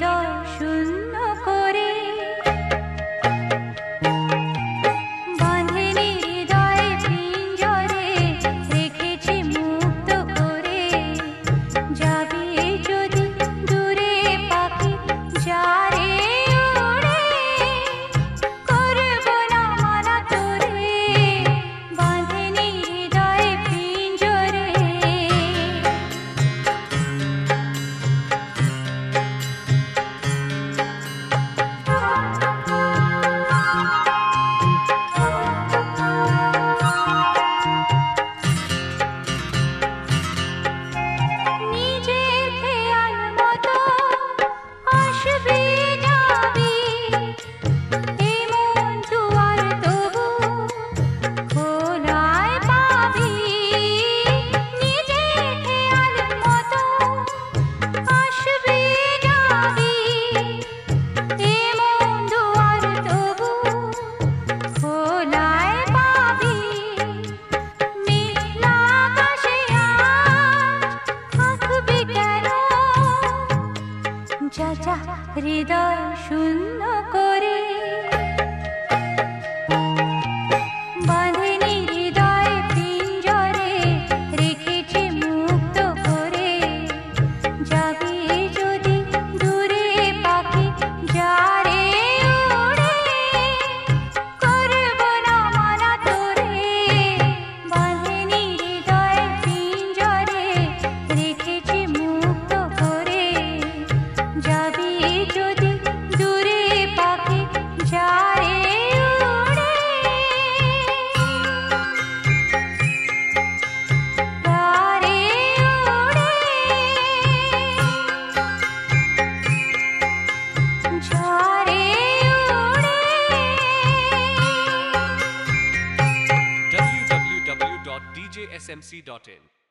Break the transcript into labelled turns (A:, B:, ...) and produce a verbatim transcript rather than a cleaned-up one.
A: হৃদয় শূন্য করে বাঁধেনি হৃদয়ে পিঞ্জরে রেখেছি মুক্ত করে যাবি যদি দূরে পাখি যারে উড়ে করব না মানা তোরে বাঁধেনি হৃদয়ে পিঞ্জরে হৃদয় শূন্য করে বাঁধেনি হৃদয় পিঞ্জরে রেখেছি মুক্ত করে যাবি যদি দূরে পাখি যারে উড়ে করব না মানা তোরে বাঁধেনি হৃদয় পিঞ্জরে রেখেছি মুক্ত করে যাবি যদি দূরে পাখি যারে উড়ে যারে উড়ে যারে উড়ে
B: w w w dot d j s m c dot in